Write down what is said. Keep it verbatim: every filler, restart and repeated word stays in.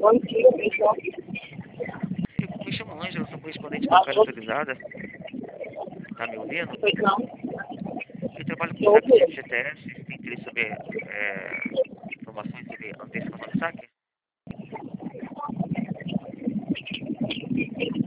Bom dia, pessoal. Eu me chamo Ângela, sou correspondente bancária autorizada. Tá me ouvindo? Pois não. Eu trabalho com Eu saque de ouvi. F G T S. Você tem interesse sobre é, informações sobre antecipação de saque?